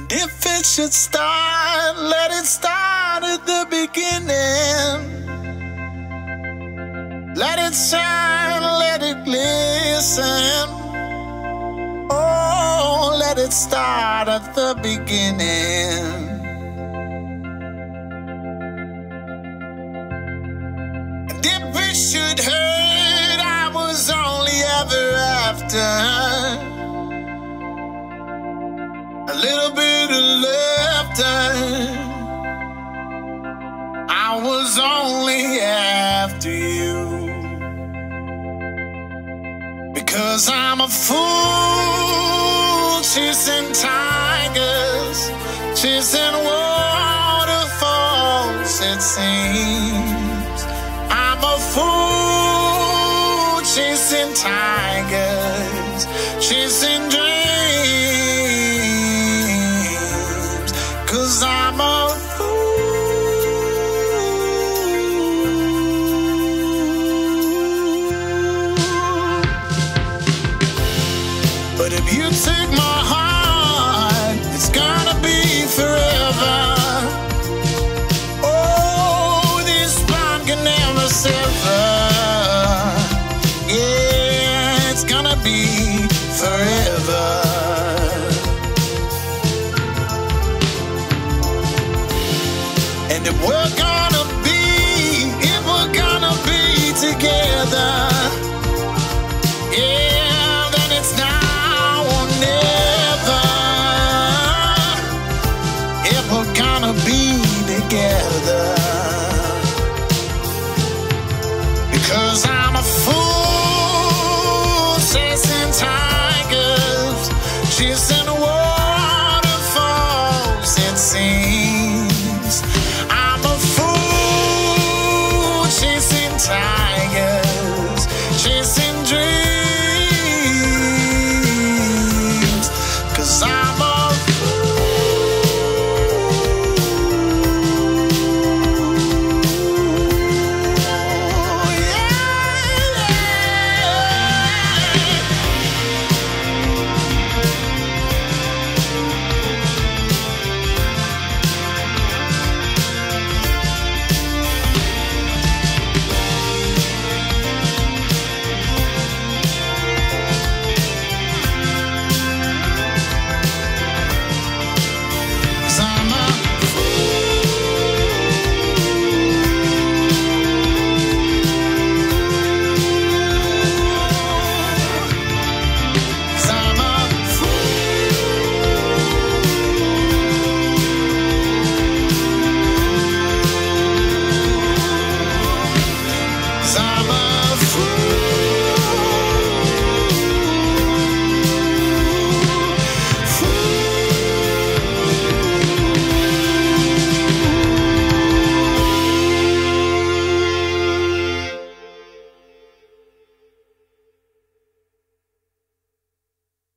If it should start, let it start at the beginning. Let it shine, let it glisten. Oh, let it start at the beginning. And if it should hurt, I was only ever after a little bit of laughter. I was only after you. Because I'm a fool chasing tigers, chasing waterfalls, it seems. I'm a fool chasing tigers, chasing dreams. 'Cause I'm a But if you take my heart, it's gonna be forever. Oh, this bond can never sever. Yeah, it's gonna be forever. And if we're gonna be together, yeah, then it's now or never. If we're gonna be together, because I'm a fool chasing tigers, chasing waterfalls, it seems. I'm a fool chasing tigers, chasing dreams. 'Cause I'm a summer.